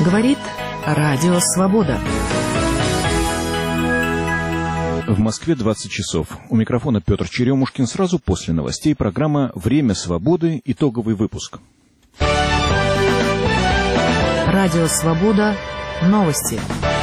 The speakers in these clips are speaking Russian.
Говорит Радио Свобода. В Москве 20 часов. У микрофона Петр Черемушкин. Сразу после новостей программа «Время свободы». Итоговый выпуск. Радио Свобода. Новости.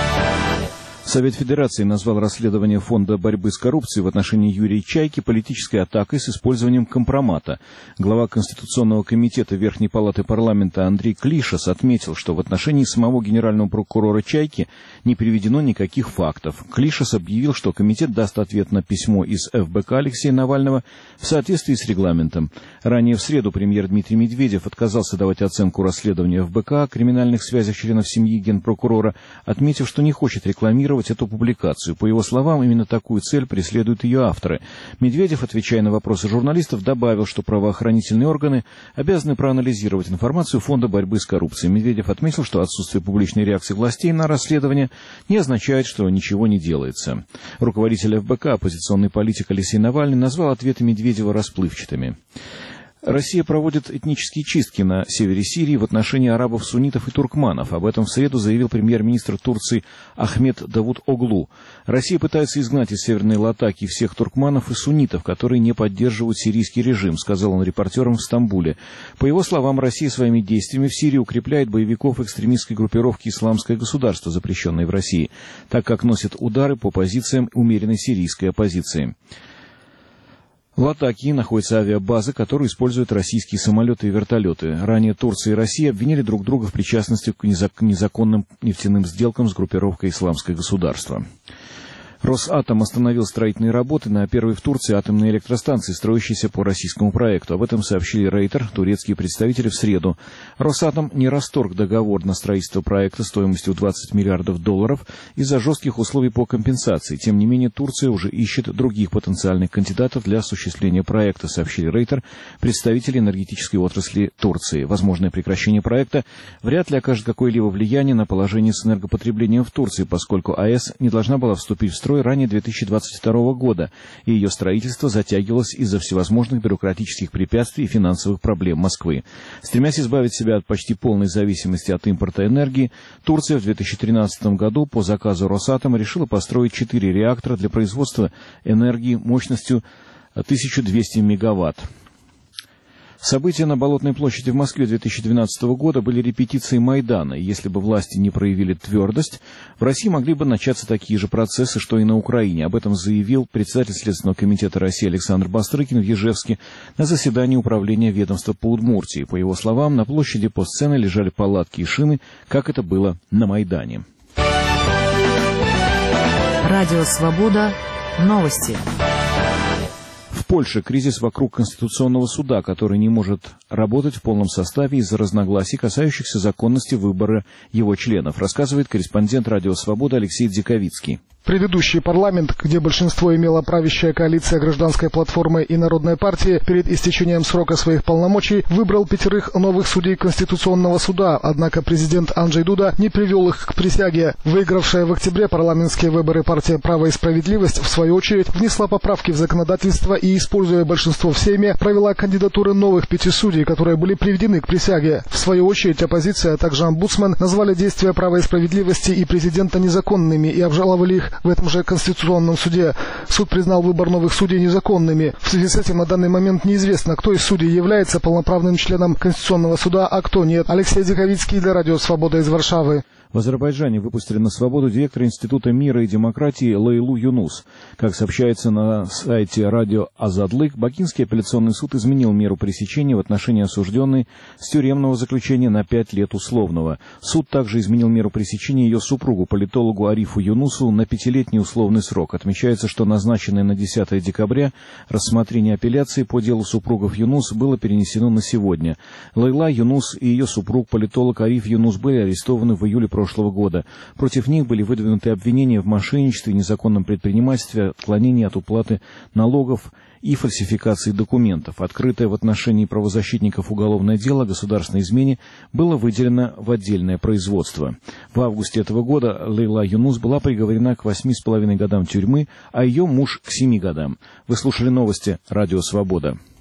Совет Федерации назвал расследование Фонда борьбы с коррупцией в отношении Юрия Чайки политической атакой с использованием компромата. Глава Конституционного комитета Верхней Палаты парламента Андрей Клишес отметил, что в отношении самого генерального прокурора Чайки не приведено никаких фактов. Клишес объявил, что комитет даст ответ на письмо из ФБК Алексея Навального в соответствии с регламентом. Ранее в среду премьер Дмитрий Медведев отказался давать оценку расследования ФБК о криминальных связях членов семьи генпрокурора, отметив, что не хочет рекламировать эту публикацию. По его словам, именно такую цель преследуют ее авторы. Медведев, отвечая на вопросы журналистов, добавил, что правоохранительные органы обязаны проанализировать информацию Фонда борьбы с коррупцией. Медведев отметил, что отсутствие публичной реакции властей на расследование не означает, что ничего не делается. Руководитель ФБК, оппозиционный политик Алексей Навальный, назвал ответы Медведева расплывчатыми. Россия проводит этнические чистки на севере Сирии в отношении арабов, суннитов и туркманов. Об этом в среду заявил премьер-министр Турции Ахмед Давутоглу. Россия пытается изгнать из Северной Латакии всех туркманов и суннитов, которые не поддерживают сирийский режим, сказал он репортерам в Стамбуле. По его словам, Россия своими действиями в Сирии укрепляет боевиков экстремистской группировки «Исламское государство», запрещенной в России, так как носит удары по позициям умеренной сирийской оппозиции. В Латакии находится авиабаза, которую используют российские самолеты и вертолеты. Ранее Турция и Россия обвинили друг друга в причастности к незаконным нефтяным сделкам с группировкой «Исламское государство». Росатом остановил строительные работы на первой в Турции атомной электростанции, строящейся по российскому проекту. Об этом сообщили Рейтер, турецкие представители, в среду. Росатом не расторг договор на строительство проекта стоимостью $20 миллиардов из-за жестких условий по компенсации. Тем не менее, Турция уже ищет других потенциальных кандидатов для осуществления проекта, сообщили Рейтер, представители энергетической отрасли Турции. Возможное прекращение проекта вряд ли окажет какое-либо влияние на положение с энергопотреблением в Турции, поскольку АЭС не должна была вступить в строй ранее 2022 года, и ее строительство затягивалось из-за всевозможных бюрократических препятствий и финансовых проблем Москвы. Стремясь избавить себя от почти полной зависимости от импорта энергии, Турция в 2013 году по заказу Росатома решила построить 4 реактора для производства энергии мощностью 1200 мегаватт. События на Болотной площади в Москве 2012 года были репетицией Майдана, и если бы власти не проявили твердость, в России могли бы начаться такие же процессы, что и на Украине. Об этом заявил председатель Следственного комитета России Александр Бастрыкин в Ижевске на заседании управления ведомства по Удмуртии. По его словам, на площади по сцене лежали палатки и шины, как это было на Майдане. Радио Свобода. Новости. В Польше кризис вокруг Конституционного суда, который не может работать в полном составе из-за разногласий, касающихся законности выбора его членов, рассказывает корреспондент Радио Свобода Алексей Дзиковицкий. Предыдущий парламент, где большинство имела правящая коалиция Гражданской платформы и Народной партии, перед истечением срока своих полномочий выбрал 5 новых судей Конституционного суда, однако президент Анджей Дуда не привел их к присяге. Выигравшая в октябре парламентские выборы партия «Право и справедливость» в свою очередь внесла поправки в законодательство и, используя большинство в Сейме, провела кандидатуры новых 5 судей, которые были приведены к присяге. В свою очередь оппозиция, а также омбудсмен назвали действия «Права и справедливости» и президента незаконными и обжаловали их в этом же Конституционном суде. Суд признал выбор новых судей незаконными. В связи с этим на данный момент неизвестно, кто из судей является полноправным членом Конституционного суда, а кто нет. Алексей Дзиковицкий для Радио Свобода из Варшавы. В Азербайджане выпустили на свободу директора Института мира и демократии Лейлу Юнус. Как сообщается на сайте радио Азадлык, Бакинский апелляционный суд изменил меру пресечения в отношении осужденной с тюремного заключения на 5 лет условного. Суд также изменил меру пресечения ее супругу, политологу Арифу Юнусу, на 5-летний условный срок. Отмечается, что назначенное на 10 декабря рассмотрение апелляции по делу супругов Юнус было перенесено на сегодня. Лейла Юнус и ее супруг, политолог Ариф Юнус, были арестованы в июле прошлого года. Против них были выдвинуты обвинения в мошенничестве, незаконном предпринимательстве, отклонении от уплаты налогов и фальсификации документов. Открытое в отношении правозащитников уголовное дело о государственной измене было выделено в отдельное производство. В августе этого года Лейла Юнус была приговорена к 8,5 годам тюрьмы, а ее муж к 7 годам. Вы слушали новости «Радио Свобода».